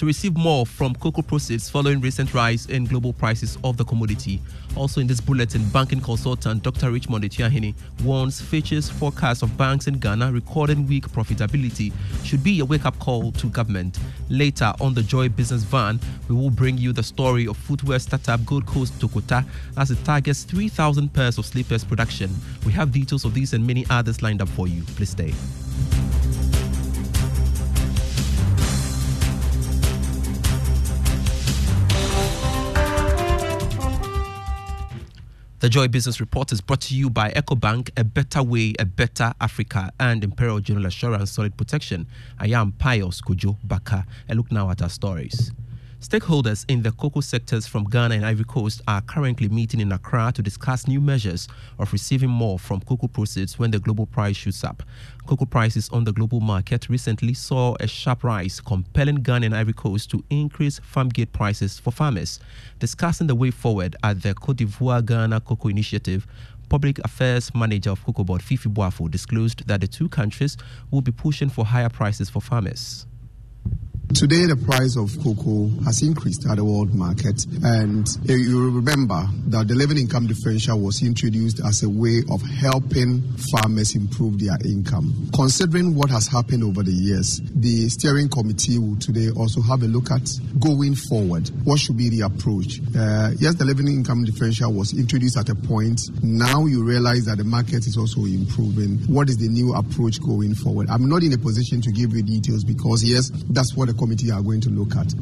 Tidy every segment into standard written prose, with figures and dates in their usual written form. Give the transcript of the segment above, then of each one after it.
to receive more from cocoa proceeds following recent rise in global prices of the commodity. Also in this bulletin, banking consultant Dr. Richmond Etuahene warns Fitch's forecast of banks in Ghana recording weak profitability should be a wake-up call to government. Later on the Joy Business Van, we will bring you the story of footwear startup Gold Coast Tokota as it targets 3,000 pairs of slippers production. We have details of these and many others lined up for you. Please stay. The Joy Business Report is brought to you by EcoBank, a better way, a better Africa, and Imperial General Assurance Solid Protection. I am Pius Kojo Baka, and look now at our stories. Stakeholders in the cocoa sectors from Ghana and Ivory Coast are currently meeting in Accra to discuss new measures of receiving more from cocoa proceeds when the global price shoots up. Cocoa prices on the global market recently saw a sharp rise, compelling Ghana and Ivory Coast to increase farm gate prices for farmers. Discussing the way forward at the Côte d'Ivoire Ghana Cocoa Initiative, Public Affairs Manager of Cocoa Board Fifi Boafo disclosed that the two countries will be pushing for higher prices for farmers. Today, the price of cocoa has increased at the world market, and you remember that the living income differential was introduced as a way of helping farmers improve their income. Considering what has happened over the years, the steering committee will today also have a look at going forward. What should be the approach? Yes, the living income differential was introduced at a point. Now you realize that the market is also improving. What is the new approach going forward? I'm not in a position to give you details because, yes, that's what the committee are going to look at.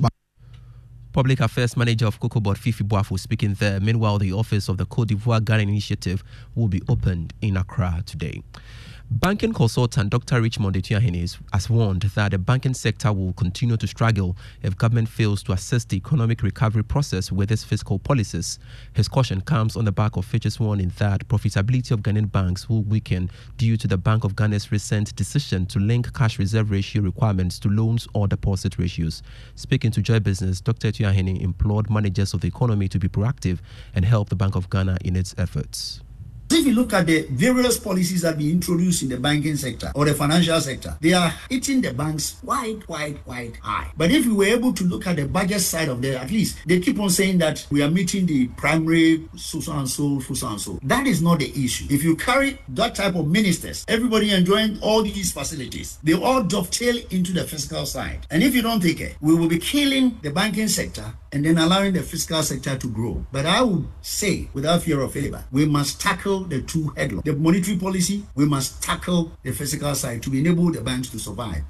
Public Affairs Manager of Cocoa Board Fifi Boafo speaking there. Meanwhile, the office of the Côte d'Ivoire Ghana Initiative will be opened in Accra today. Banking consultant Dr. Richmond Etuahene has warned that the banking sector will continue to struggle if government fails to assist the economic recovery process with its fiscal policies. His caution comes on the back of Fitch's warning that profitability of Ghanaian banks will weaken due to the Bank of Ghana's recent decision to link cash reserve ratio requirements to loans or deposit ratios. Speaking to Joy Business, Dr. Etuahene implored managers of the economy to be proactive and help the Bank of Ghana in its efforts. If you look at the various policies that we introduced in the banking sector or the financial sector, they are hitting the banks quite high. But if we were able to look at the budget side of it, at least they keep on saying that we are meeting the primary so and so. That is not the issue. If you carry that type of ministers, everybody enjoying all these facilities, they all dovetail into the fiscal side. And if you don't take it, we will be killing the banking sector and then allowing the fiscal sector to grow. But I would say, without fear of failure, we must tackle the two headlocks. The monetary policy, we must tackle the fiscal side to enable the banks to survive.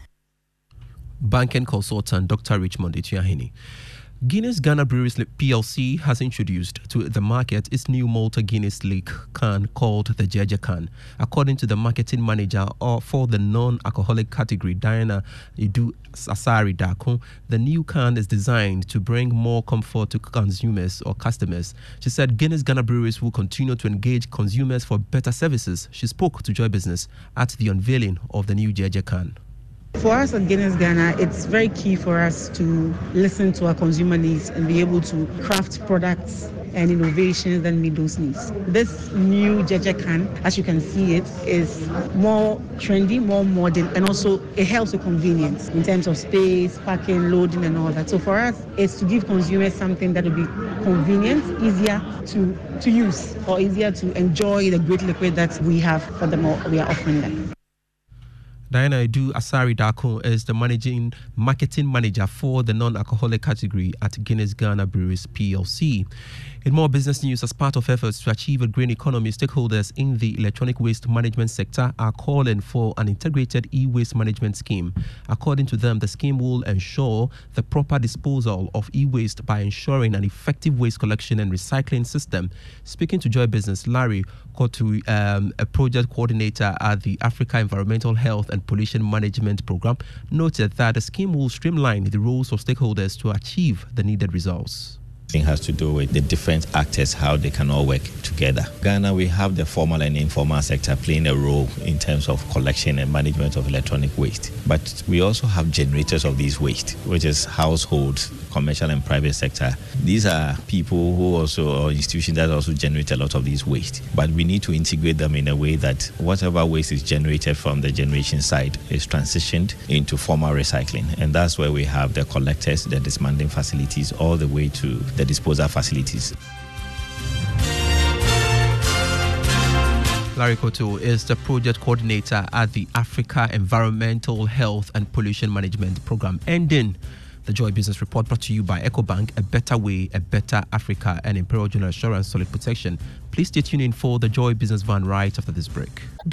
Banking consultant Dr. Richmond Etuahene. Guinness Ghana Breweries PLC has introduced to the market its new Malta Guinness Lake can called the Jeje can. According to the marketing manager for the non-alcoholic category, Diana Idu Asari Dako, the new can is designed to bring more comfort to consumers or customers. She said Guinness Ghana Breweries will continue to engage consumers for better services. She spoke to Joy Business at the unveiling of the new Jeje can. For us at Guinness Ghana, it's very key for us to listen to our consumer needs and be able to craft products and innovations that meet those needs. This new Jeje can, as you can see it, is more trendy, more modern, and also it helps with convenience in terms of space, packing, loading, and all that. So for us, it's to give consumers something that will be convenient, easier to use, or easier to enjoy the great liquid that we have for them, or we are offering them. Diana Idu Asari Dako is the marketing manager for the non-alcoholic category at Guinness Ghana Breweries PLC. In more business news, as part of efforts to achieve a green economy, stakeholders in the electronic waste management sector are calling for an integrated e-waste management scheme. According to them, the scheme will ensure the proper disposal of e-waste by ensuring an effective waste collection and recycling system. Speaking to Joy Business, Larry Kotu, a project coordinator at the Africa Environmental Health and Pollution Management Program, noted that the scheme will streamline the roles of stakeholders to achieve the needed results. It has to do with the different actors, how they can all work together. Ghana, we have the formal and informal sector playing a role in terms of collection and management of electronic waste. But we also have generators of these waste, which is households, commercial and private sector. These are people who also, or institutions that also generate a lot of these waste. But we need to integrate them in a way that whatever waste is generated from the generation side is transitioned into formal recycling. And that's where we have the collectors, the dismantling facilities, all the way to the disposal facilities. Larry Koto is the project coordinator at the Africa Environmental Health and Pollution Management Program. Ending the Joy Business Report, brought to you by EcoBank, a better way, a better Africa, and Imperial General Assurance Solid Protection. Please stay tuned in for the Joy Business Van right after this break.